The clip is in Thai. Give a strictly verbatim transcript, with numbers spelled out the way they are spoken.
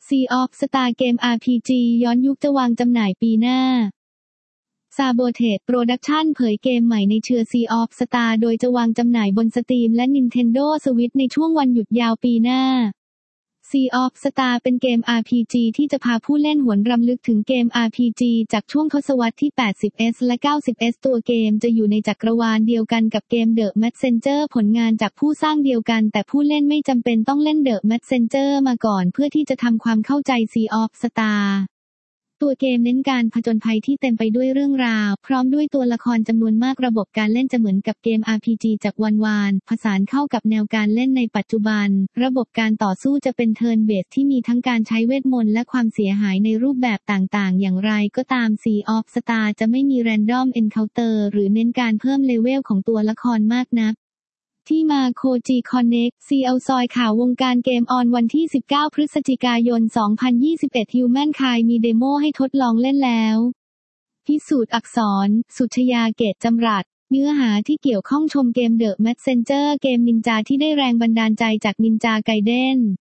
Sea of Star เกม อาร์ พี จี ย้อนยุคจะวางจำหน่ายปีหน้า Sabotage Production เผยเกมใหม่ในเชื้อ Sea of Star โดยจะวางจำหน่ายบน Steam และ Nintendo Switch ในช่วงวันหยุดยาวปีหน้า Sea of Star เป็นเกม อาร์ พี จี ที่จะพาผู้เล่นหวนรำลึกถึงเกม อาร์ พี จี จากช่วงทศวรรษที่ แปดสิบ เอส และ เก้าสิบ เอส ตัวเกมจะอยู่ในจักรวาลเดียวกันกับเกม The Messenger ผลงานจากผู้สร้างเดียวกันแต่ผู้เล่นไม่จำเป็นต้องเล่น The Messenger มาก่อนเพื่อที่จะทำความเข้าใจ Sea of Starตัวเกมเน้นการผจญภัยที่เต็มไปด้วยเรื่องราวพร้อมด้วยตัวละครจำนวนมากระบบการเล่นจะเหมือนกับเกม อาร์ พี จี จากวันวานผสานเข้ากับแนวการเล่นในปัจจุบันระบบการต่อสู้จะเป็น Turn Based ที่มีทั้งการใช้เวทมนต์และความเสียหายในรูปแบบต่างๆอย่างไรก็ตาม Sea of Star จะไม่มี Random Encounter หรือเน้นการเพิ่มเลเวลของตัวละครมากนักที่มา Koji Connect ซี แอล ซอยข่าววงการเกมออนวันที่ สิบเก้า พฤศจิกายน สองพันยี่สิบเอ็ด Humankind มีเดโมให้ทดลองเล่นแล้วพิสูจน์อักษรสุชยาเกตจำรัดเนื้อหาที่เกี่ยวข้องชมเกม The Messenger เกมนินจาที่ได้แรงบันดาลใจจากนินจาไกเด้น